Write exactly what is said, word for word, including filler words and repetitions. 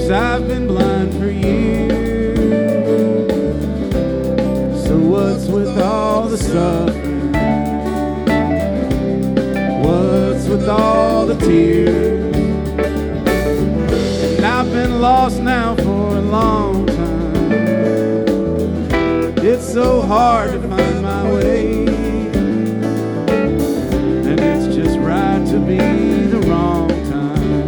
'cause I've been blind for years. So what's with all the suffering? What's with all the tears? And I've been lost now for a long time. It's so hard to find my way, and it's just right to be